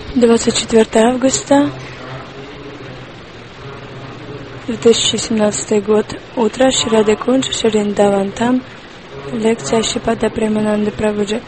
24 августа 2017 год. Утро. Шри Кунж, Вриндаван. Там лекция Шрипада Премананды Прабхуджи.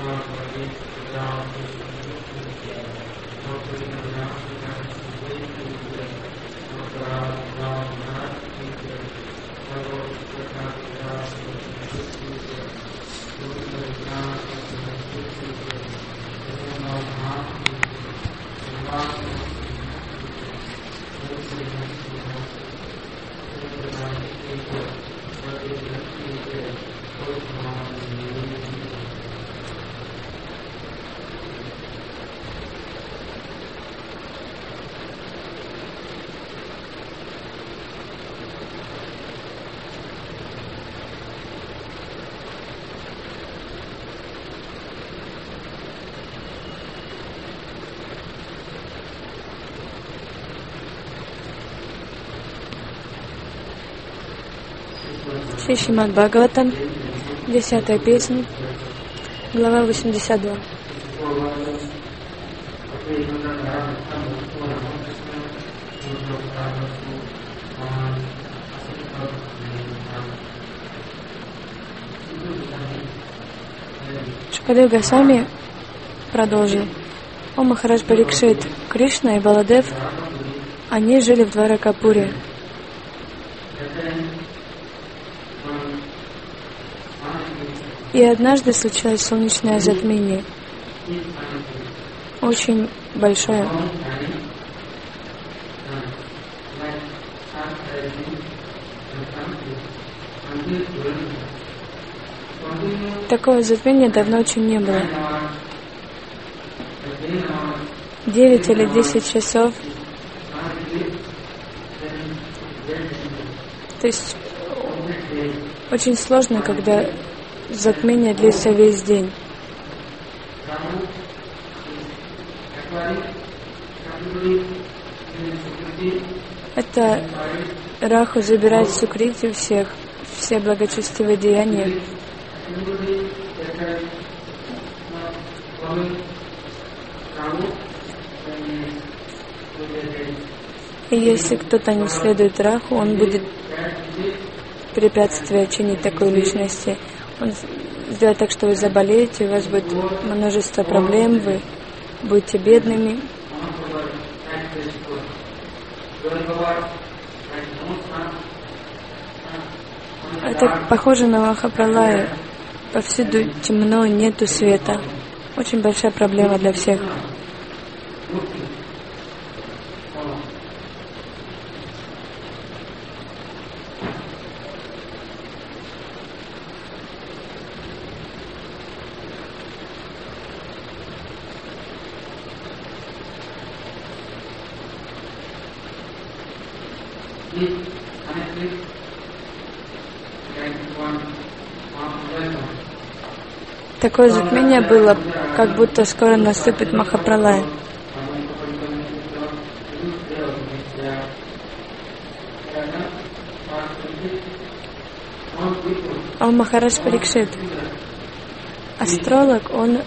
Шри Шримад Бхагаватам, 10-я песня, глава 82. Шукадев Госвами продолжил. О Махарадж Парикшит, Кришна и Баладев, они жили в Дваракапуре. И однажды случилось солнечное затмение, очень большое. Такого затмения давно очень не было. 9 или 10 часов. То есть очень сложно, когда затмение длится весь день. Это Раху забирает сукрити всех, все благочестивые деяния. И если кто-то не следует Раху, он будет препятствие чинить такой личности. Он сделает так, что вы заболеете, у вас будет множество проблем, вы будете бедными. Это похоже на Махапралаю. Повсюду темно, нету света. Очень большая проблема для всех. Такое затмение было, как будто скоро наступит Махапралая. О Махарадж Парикшит, астролог, он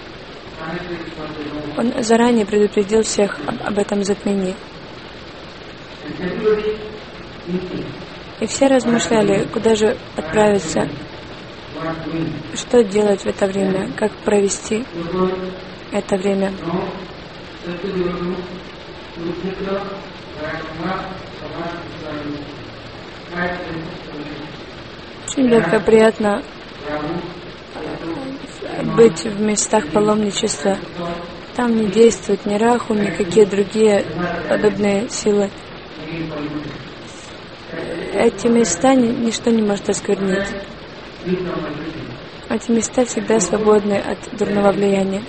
заранее предупредил всех об этом затмении. И все размышляли, куда же отправиться, что делать в это время, как провести это время. Очень легко, приятно быть в местах паломничества. Там не действуют ни Раху, никакие другие подобные силы. Эти места ничто не может осквернить. Эти места всегда свободны от дурного влияния.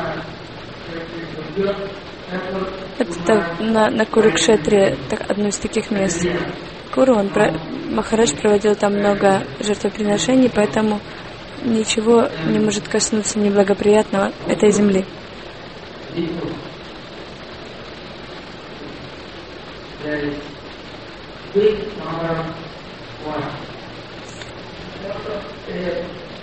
Это на Курукшетре одно из таких мест. Махарадж проводил там много жертвоприношений, поэтому ничего не может коснуться неблагоприятного этой земли.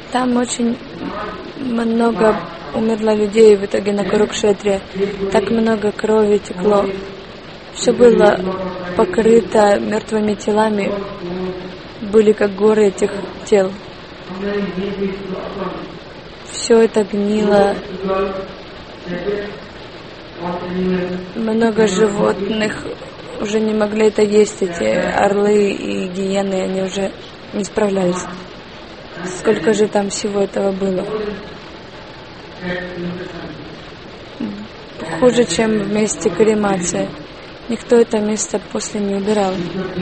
Там очень много умерло людей в итоге на Курукшетре. Так много крови текло. Все было покрыто мертвыми телами. Были как горы этих тел. Все это гнило. Много животных уже не могли это есть. Эти орлы и гиены, они уже не справлялись. Сколько же там всего этого было? Хуже, чем в месте кремации. Никто это место после не убирал.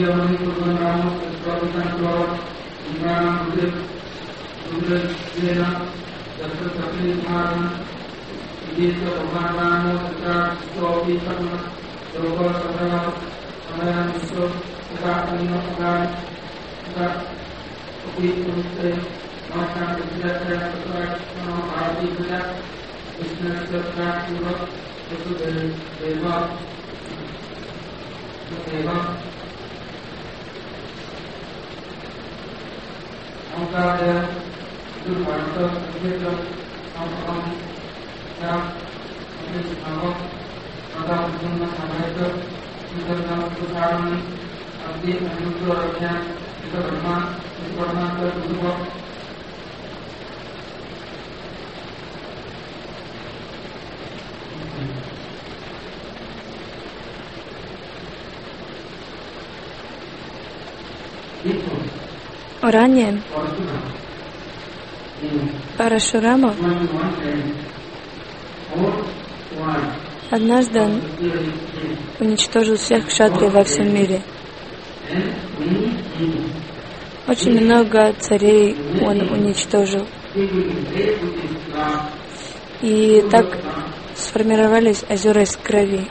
Ранее Парашурама однажды он уничтожил всех кшатриев во всем мире. Очень много царей он уничтожил. И так сформировались озера из крови.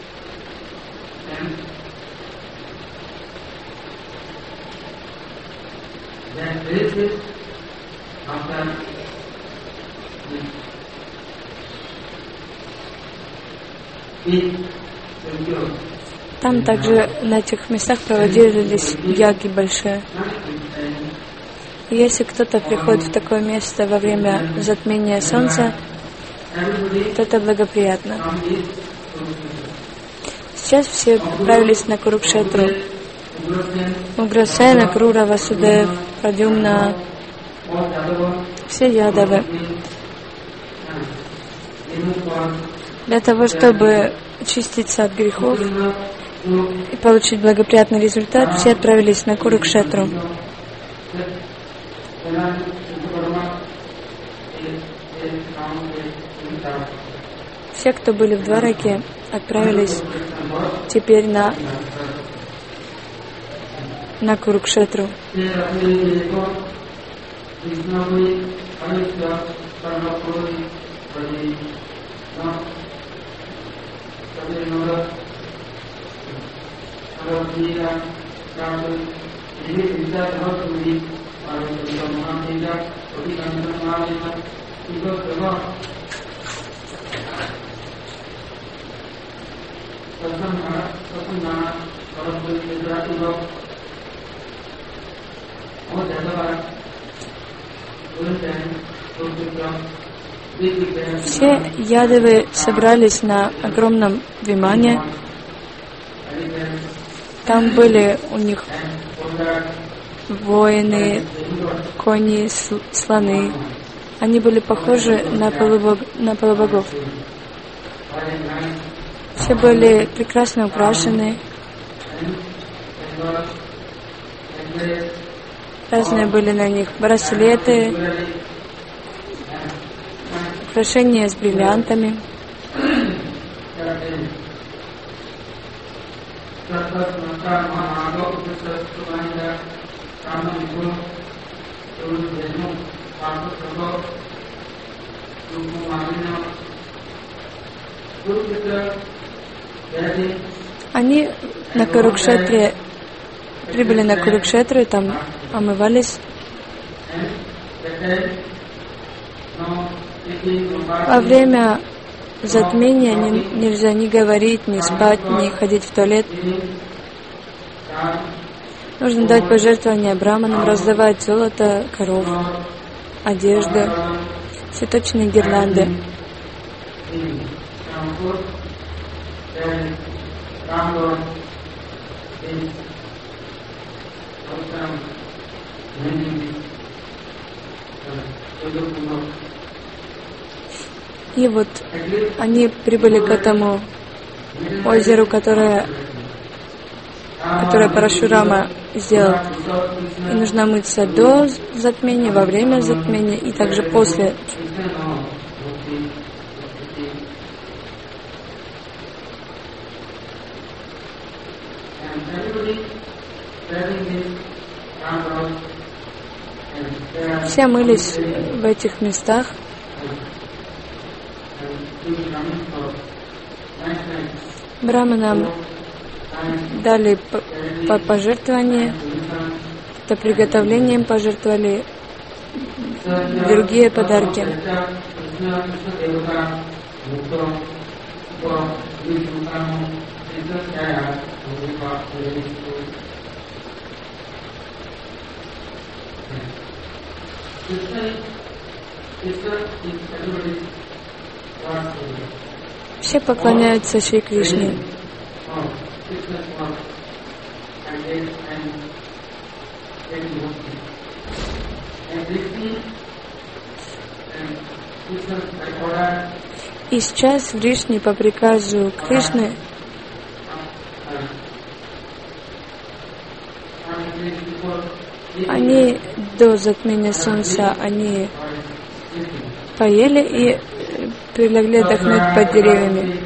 Там также на этих местах проводились яги большие. И если кто-то приходит в такое место во время затмения солнца, то это благоприятно. Сейчас все отправились на Курукшетру. Уграсена, Крура, Васудев, Прадюмна, все ядавы. Для того, чтобы очиститься от грехов и получить благоприятный результат, все отправились на Курукшетру. Все, кто были в Двараке, отправились теперь на Курукшетру. Все ядовы собрались на огромном вимане. Там были у них воины, кони, слоны. Они были похожи на полубогов. Все были прекрасно украшены. Разные были на них браслеты, украшения с бриллиантами. Они на Курукшетре прибыли на Курукшетру и там омывались. Во время затмения нельзя ни говорить, ни спать, ни ходить в туалет. Нужно дать пожертвования браманам, раздавать золото, коров. одежды, цветочные гирлянды. И вот они прибыли к этому озеру, которое Парашурама сделал. И нужно мыться до затмения, во время затмения и также после. Все мылись в этих местах. Браманам дали пожертвования, это приготовлением пожертвовали другие подарки. Все поклоняются Шри Кришне. И сейчас Вришни по приказу Кришны они до затмения солнца они поели и прилегли отдохнуть под деревьями.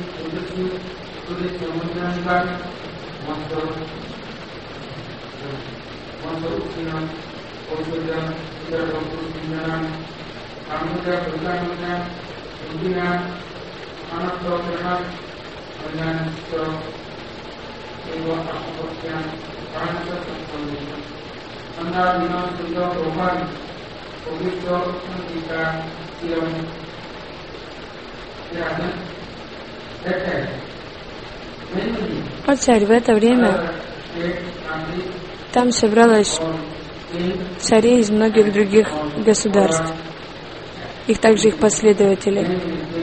О царь, в это время там собралось цари из многих других государств, их также их последователи.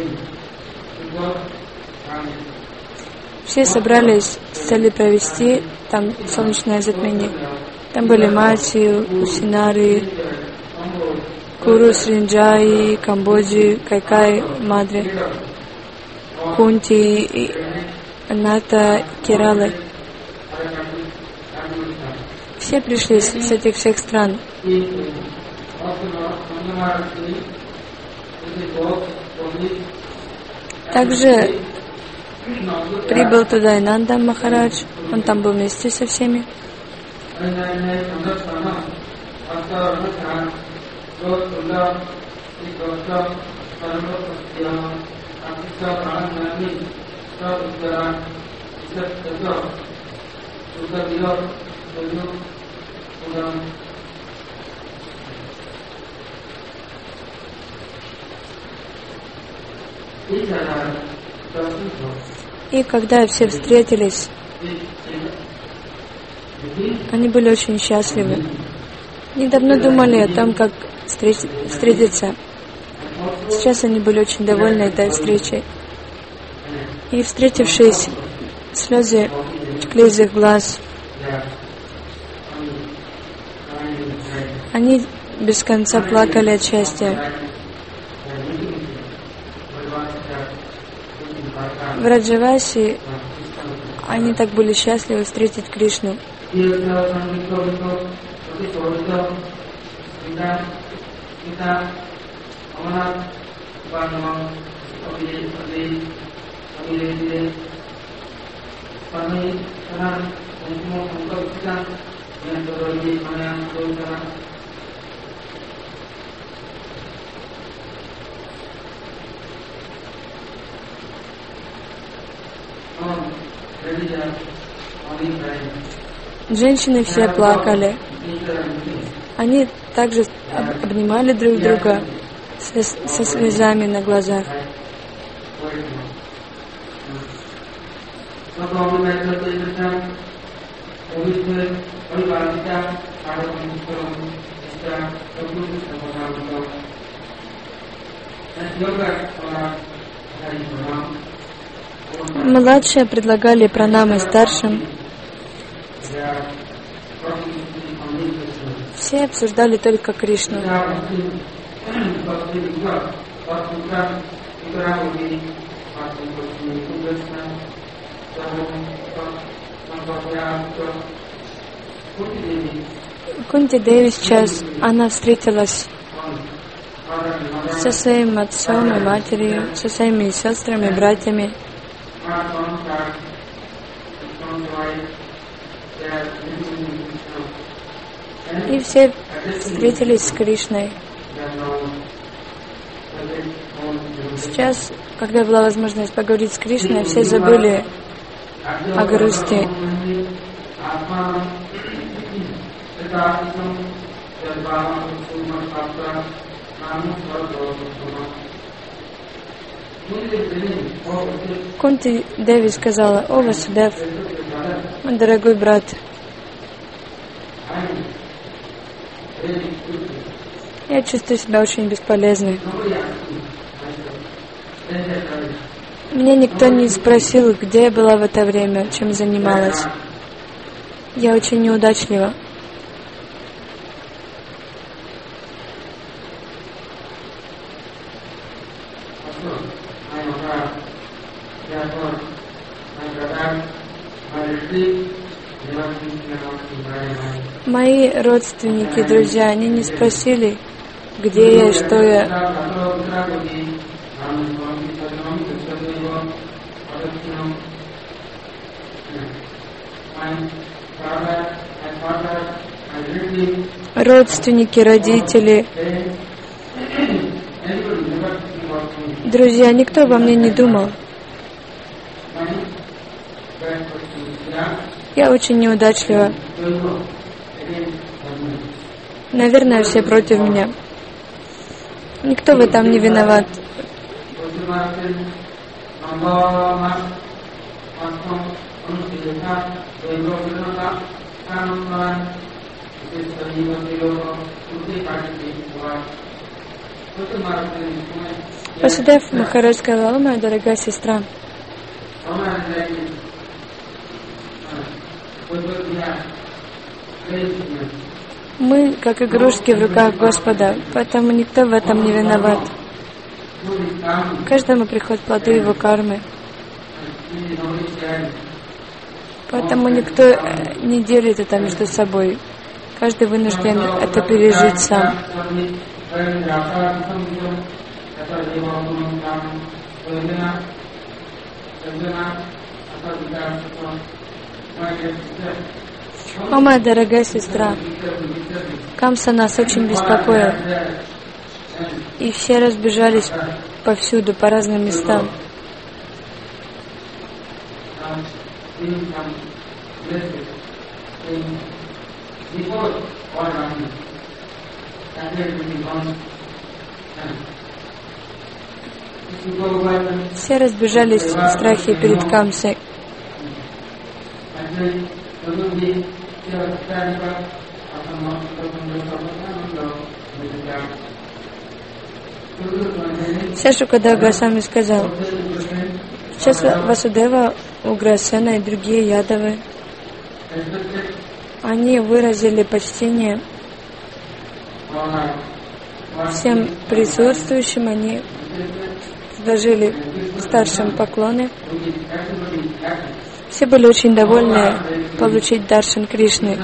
Все собрались с целью провести там солнечное затмение. Там были Мати, Усинары, Куру, Сринджаи, Камбоджи, Кайкай, Мадри, Кунти, Ната, Кералы. Все пришли с этих всех стран. Также прибыл туда и Нанда Махарадж, он там был вместе со всеми. И когда все встретились, они были очень счастливы. Они давно думали о том, как встретиться. Сейчас они были очень довольны этой встречей. И, встретившись, слезы текли из их глаз. Они без конца плакали от счастья. В Раджаваси они так были счастливы встретить Кришну. Женщины все плакали. Они также обнимали друг друга со слезами на глазах. Младшие предлагали пранамы старшим. Все обсуждали только Кришну. Кунти Деви сейчас, она встретилась со своим отцом и матерью, со своими сестрами, братьями. И все встретились с Кришной. Сейчас, когда была возможность поговорить с Кришной, все забыли о грусти. Кунти Деви сказала: «О, Васудев, мой дорогой брат, я чувствую себя очень бесполезной. Меня никто не спросил, где я была в это время, чем занималась. Я очень неудачлива. Мои родственники, друзья, они не спросили, где я и что я. Родственники, родители, друзья, никто обо мне не думал. Я очень неудачлива. Наверное, все против меня. Никто в этом не виноват. Васудев Махарадж сказал: «О, моя дорогая сестра, мы как игрушки в руках Господа, поэтому никто в этом не виноват. Каждому приходят плоды его кармы. Поэтому никто не делит это между собой. Каждый вынужден это пережить сам». О, моя дорогая сестра, Камса нас очень беспокоил, и все разбежались повсюду, по разным местам. Все разбежались в страхе перед Камсой. Шукадев Госвами сказал: сейчас Васудева, Уграсена и другие ядавы, они выразили почтение всем присутствующим, они сложили старшим поклоны. Все были очень довольны получить даршан Кришны.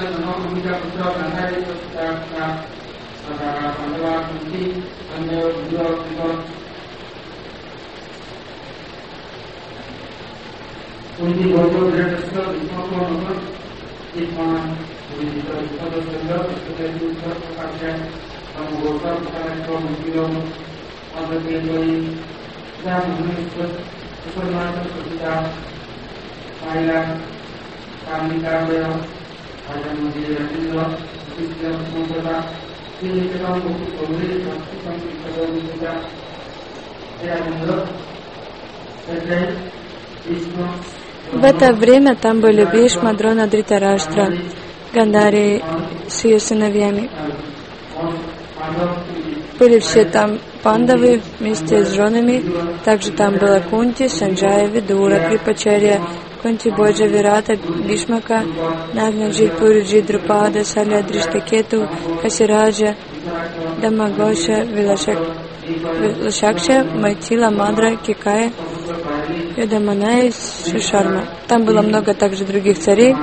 В это время там были Бхишма, Дрона, Дритараштра, Гандари с ее сыновьями. Были все там пандавы вместе с женами. Также там была Кунти, Санджая, Видура, Крипачарья, Кунти, Боджа, Вирата, Бишмака, Нагна, Джипури, Друпада, Саля, Дриштакету, Касираджа, Дамагоша, Вилашакша, Майтила, Мадра, Кикая, Юдаманая, Шишарма. Там было много также других царей.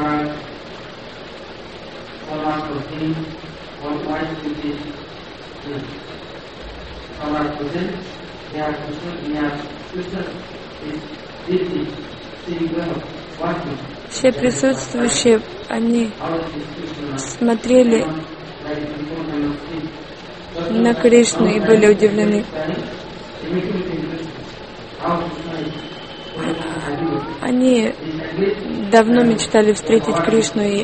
Все присутствующие, они смотрели на Кришну и были удивлены. Они давно мечтали встретить Кришну, и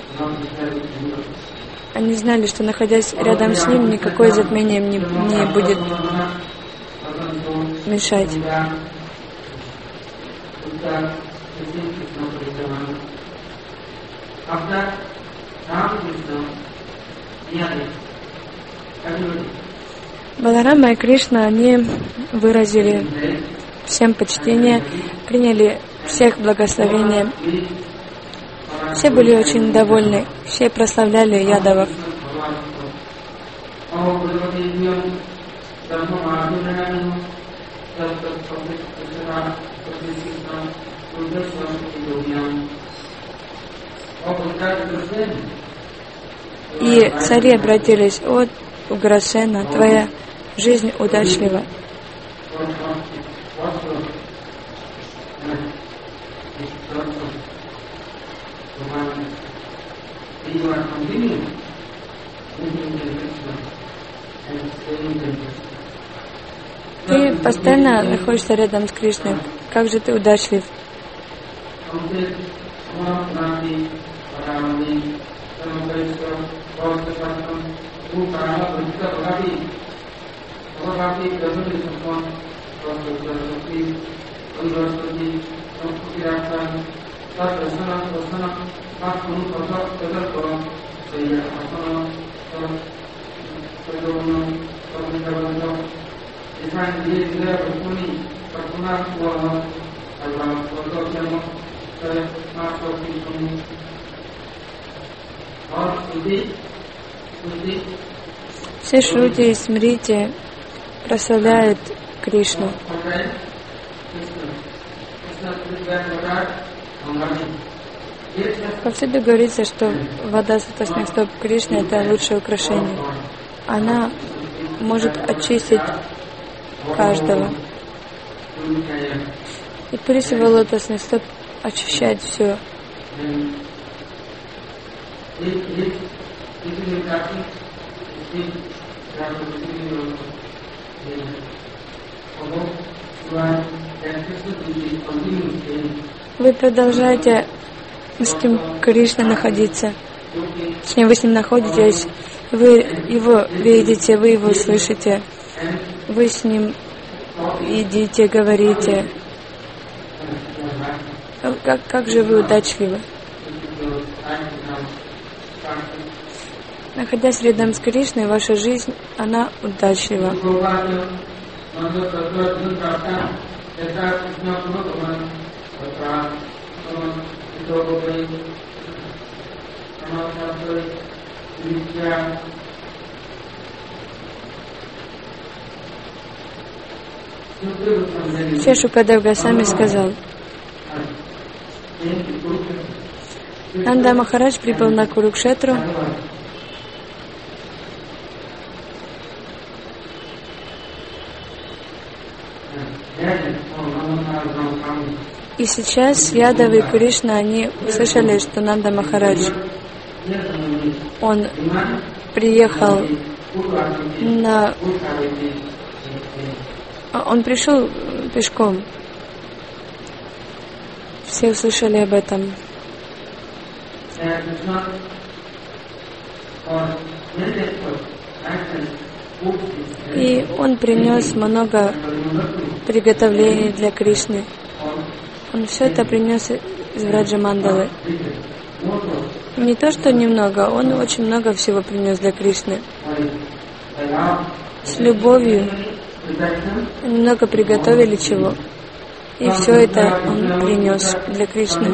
они знали, что, находясь рядом с ним, никакое затмение им не будет мешать. Баларама и Кришна, они выразили всем почтение, приняли всех благословения. Все были очень довольны, все прославляли Ядавов. И цари обратились: «О, Уграсена, твоя жизнь удачлива». Ты постоянно находишься рядом с Кришной. Как же ты удачлив. Все Шрути и Смрити прославляют Кришну. Повсюду говорится, что вода с лотосных стоп Кришны — это лучшее украшение. Она может очистить каждого. И пыль его лотосных стоп очищает все. Вы продолжаете с кем Кришна находиться. Точнее, вы с ним находитесь, вы его видите, вы его слышите, вы с ним едите, говорите. Как же вы удачливы. Находясь рядом с Кришной, ваша жизнь, она удачлива. Шукадев Госвами сказал: Нанда Махарадж прибыл на Курукшетру. И сейчас Ядавы и Кришна, они услышали, что Нанда Махарадж, он приехал он пришел пешком. Все услышали об этом. И он принес много приготовлений для Кришны. Он все это принес из Враджамандалы. Не то, что немного, он очень много всего принес для Кришны. с любовью, немного приготовили чего. И все это он принес для Кришны.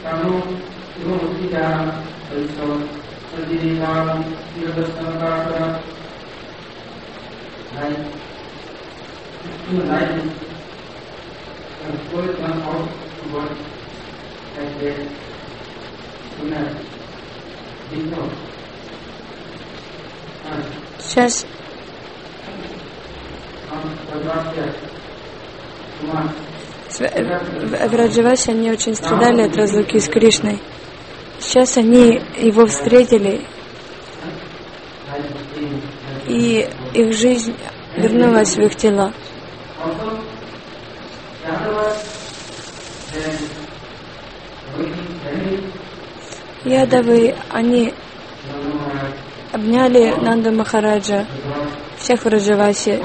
Сейчас в Враджавасе они очень страдали от разлуки с Кришной. Сейчас они его встретили, и их жизнь вернулась в их тела. Ядавы, они обняли Нанду Махараджа, всех в Враджавасе.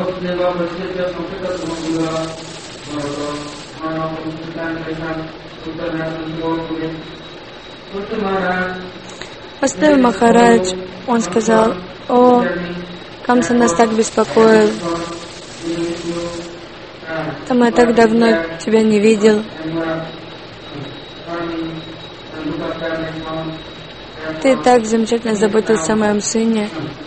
Поставил Махарадж, он сказал: «О, Камса нас так беспокоил, там я так давно тебя не видел. Ты так замечательно заботился о моем сыне».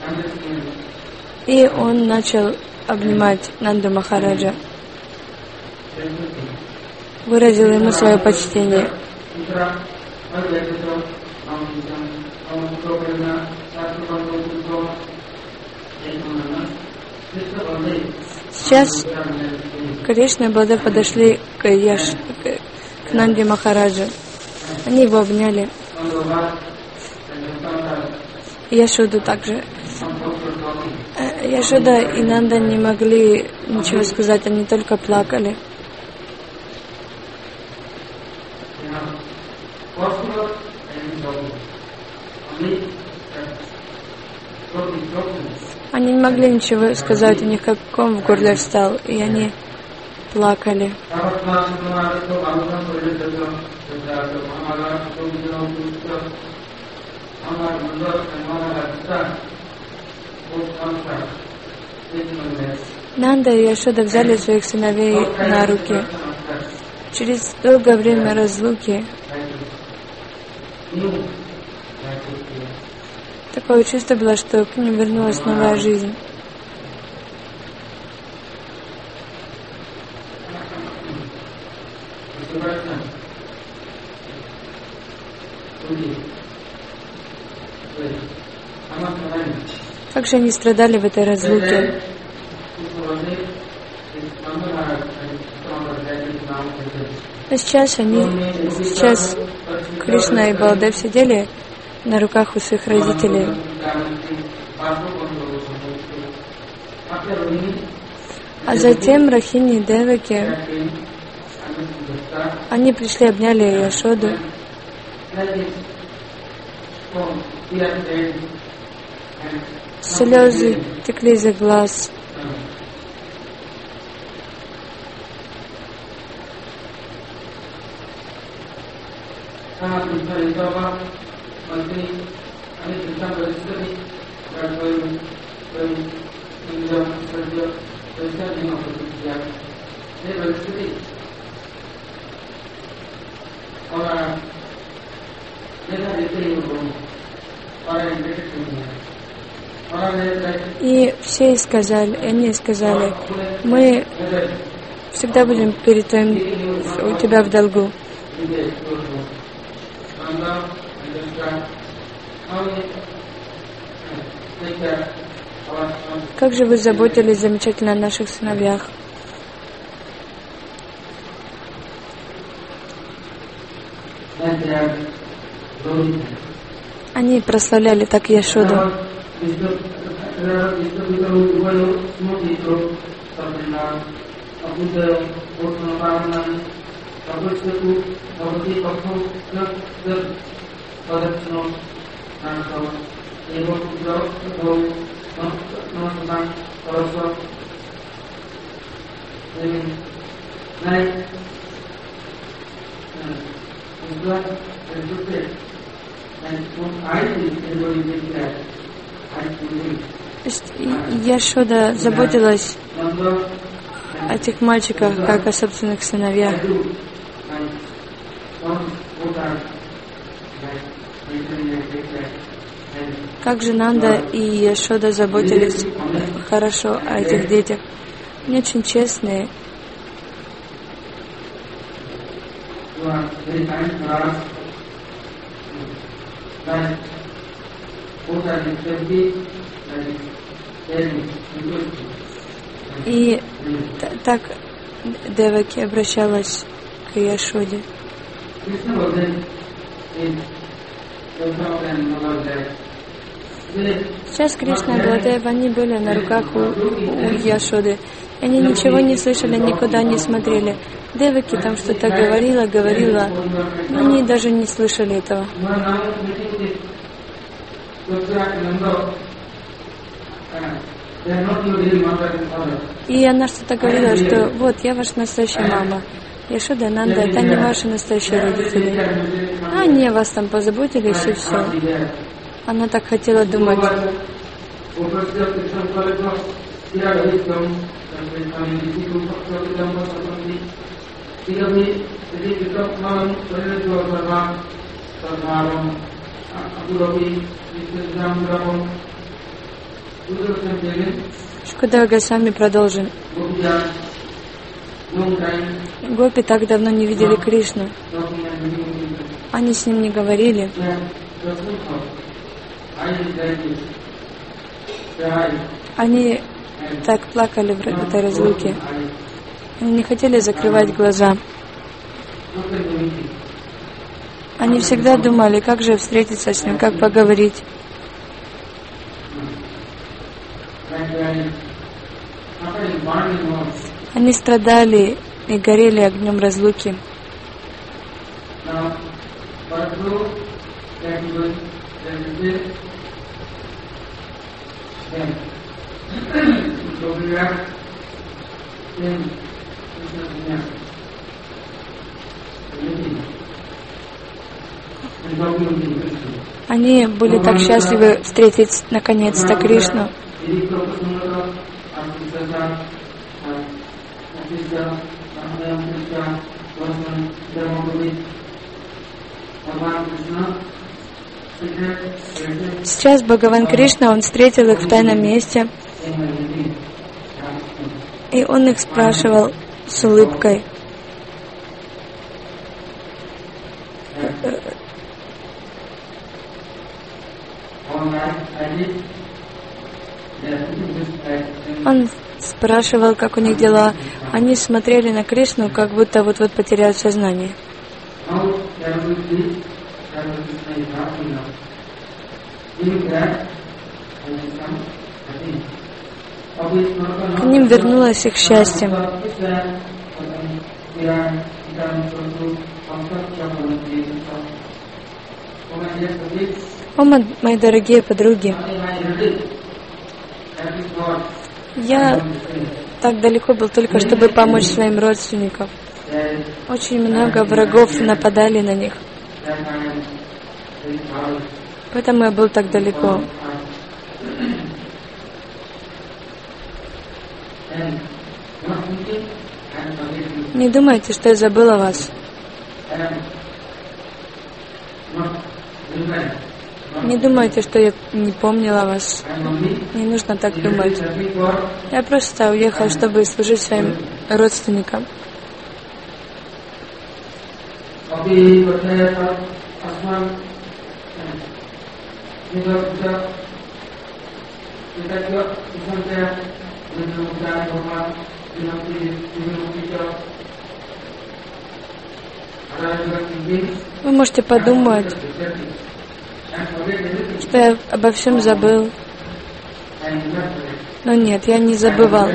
И он начал обнимать Нанду Махараджа, выразил ему свое почтение. Сейчас Кришна и Балдев подошли к Нанде Махараджу. Они его обняли. Яшоду также. Яшода и Нанда не могли ничего сказать, они только плакали. Они не могли ничего сказать, у них как ком в горле встал, и они плакали. Нанда и Яшода взяли своих сыновей на руки. Через долгое время разлуки такое чувство было, что к ним вернулась новая жизнь. Как же они страдали в этой разлуке. А сейчас Кришна и Балдев сидели на руках у своих родителей. А затем Рахини и Деваки, они пришли, обняли Яшоду. Слезы текли из их глаз. И все сказали, они сказали: мы всегда будем перед у тебя в долгу. Как же вы заботились замечательно о наших сыновьях. Они прославляли так Яшоду. Яшода заботилась о этих мальчиках, как о собственных сыновьях. Как же Нанда и Яшода заботились хорошо о этих детях. Они очень честные. И так Деваки обращалась к Яшоде. Сейчас Кришна и Баладев, они были на руках у Яшоды. Они ничего не слышали, никуда не смотрели. Деваки там что-то говорила, но они даже не слышали этого. И она что-то говорила, что вот, я ваша настоящая мама. Яшода, Нанда, это не ваши настоящие родители. А они о вас там позаботились, и все. Она так хотела думать. Шукадева Госвами продолжим. Гопи так давно не видели Кришну. Они с ним не говорили. Они так плакали в этой разлуке. Они не хотели закрывать глаза. Они всегда думали, как же встретиться с ним, как поговорить. Они страдали и горели огнем разлуки. Они были так счастливы встретить наконец-то Кришну. Сейчас Бхагаван Кришна, он встретил их в тайном месте, и он их спрашивал с улыбкой. Он спрашивал, как у них дела. Они смотрели на Кришну, как будто вот-вот потеряют сознание. К ним вернулось их счастье. О, мои дорогие подруги, я так далеко был только, чтобы помочь своим родственникам. Очень много врагов нападали на них. Поэтому я был так далеко. Не думайте, что я забыл о вас. Не думайте, что я не помнила вас. Не нужно так думать. Я просто уехал, чтобы служить своим родственникам. Вы можете подумать, что я обо всем забыл. Но нет, я не забывал.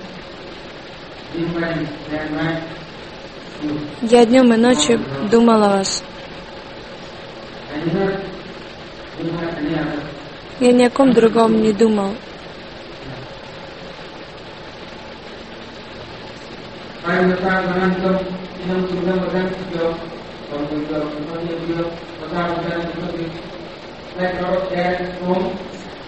Я днем и ночью думал о вас. Я ни о ком другом не думал.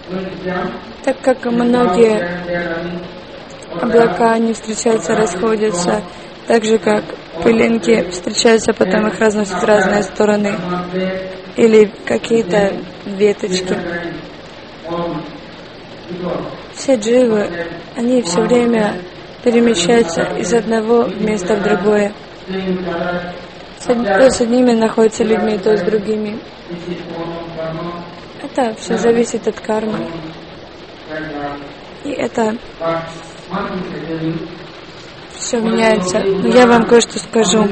Так как многие облака, они встречаются, расходятся, так же как пылинки встречаются, потом их разносят в разные стороны, или какие-то веточки. Все дживы, они все время перемещаются из одного места в другое. То с одними находятся людьми, то с другими. Это все зависит от кармы. И это все меняется. Но я вам кое-что скажу.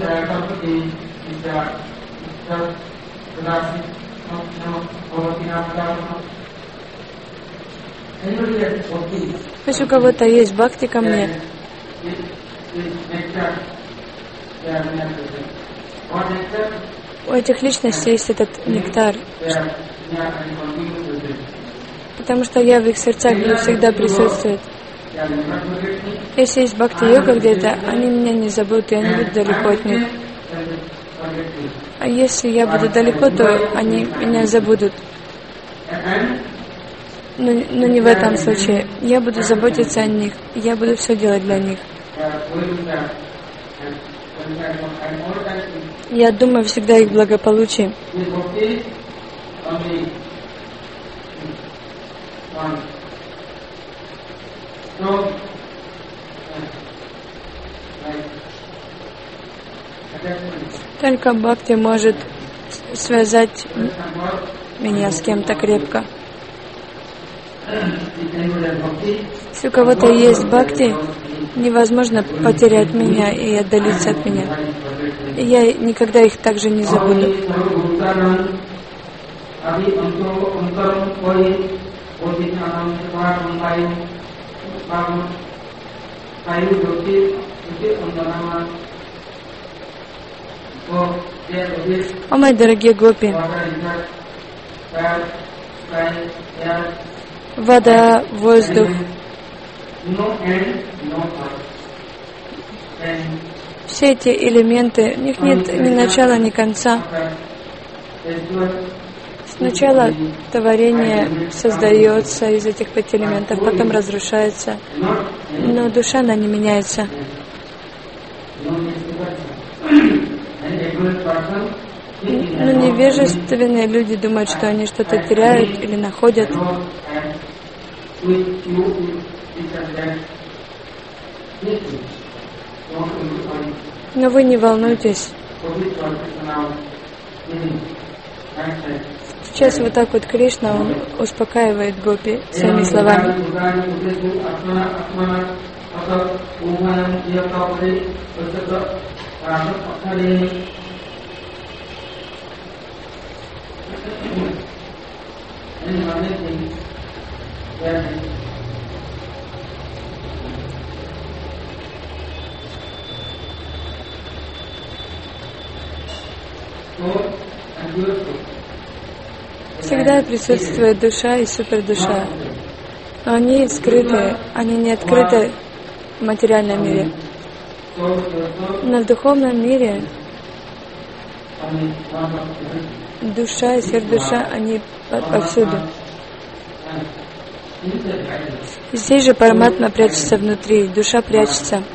Если у кого-то есть бхакти ко мне, у этих личностей есть этот нектар, потому что я в их сердцах буду всегда присутствовать. Если есть бхакти-йога где-то, они меня не забудут, и я не буду далеко от них. А если я буду далеко, то они меня забудут. Но не в этом случае. Я буду заботиться о них, я буду все делать для них. Я думаю всегда их благополучии. Только бхакти может связать меня с кем-то крепко. Если у кого-то есть бхакти, невозможно потерять меня и отдалиться от меня. И я никогда их также не забуду. О, мои дорогие гопи, вода, воздух, все эти элементы, у них нет ни начала, ни конца. Сначала творение создается из этих 5 элементов, потом разрушается, но душа, она не меняется. Но невежественные люди думают, что они что-то теряют или находят. Но вы не волнуйтесь. Сейчас вот так вот Кришна, он успокаивает гопи своими словами. Всегда присутствует душа и супердуша, но они скрыты, они не открыты в материальном мире. Но в духовном мире душа и сверхдуша, они повсюду. Здесь же Параматма прячется внутри, душа прячется.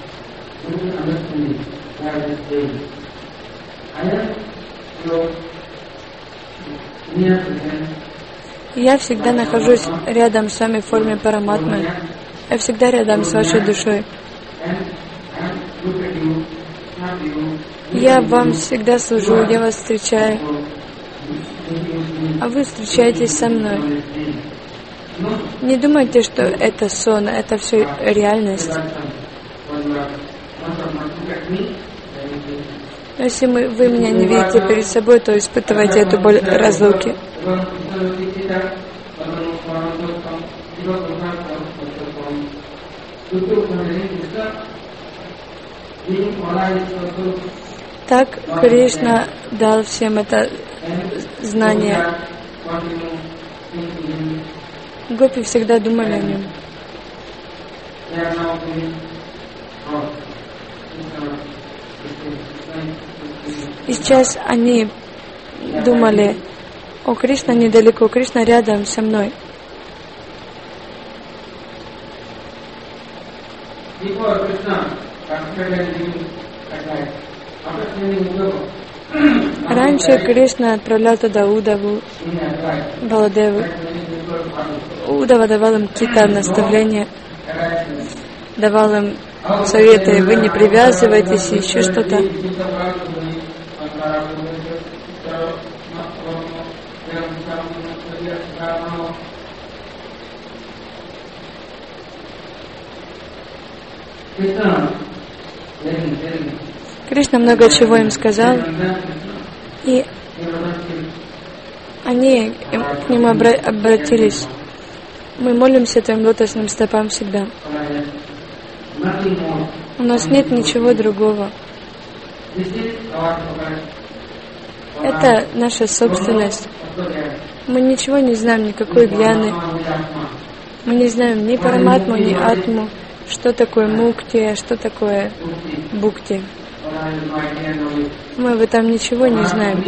Я всегда нахожусь рядом с вами в форме Параматмы. Я всегда рядом с вашей душой. Я вам всегда служу, я вас встречаю. А вы встречаетесь со мной. Не думайте, что это сон, это все реальность. Но если вы меня не видите перед собой, то испытывайте эту боль разлуки. Так Кришна дал всем это знание. Гопи всегда думали о нем. И сейчас они думали: о, Кришна недалеко, Кришна рядом со мной. Раньше Кришна отправлял туда Удаву, Баладеву. Удава давал им какие-то наставления, давал им советы, вы не привязывайтесь, еще что-то. Кришна много чего им сказал, и они к нему обратились. Мы молимся Твоим лотосным стопам всегда. У нас нет ничего другого. Это наша собственность. Мы ничего не знаем, никакой гьяны. Мы не знаем ни параматму, ни атму, что такое мукти, что такое бхукти. Мы в этом ничего не знаем.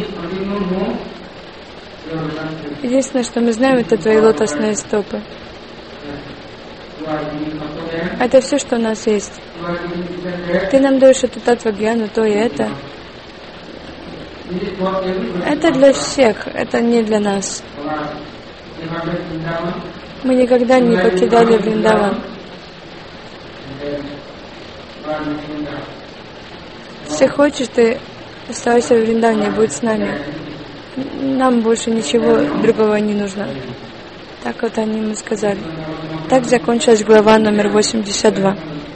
Единственное, что мы знаем, это Твои лотосные стопы. Это все, что у нас есть. Ты нам даешь эту татва-гьяну, то и это. Это для всех, это не для нас. Мы никогда не покидали Вриндаван. Если хочешь, ты оставайся в Вриндаване, будь с нами. Нам больше ничего другого не нужно. Так вот они ему сказали. Так закончилась глава номер 82.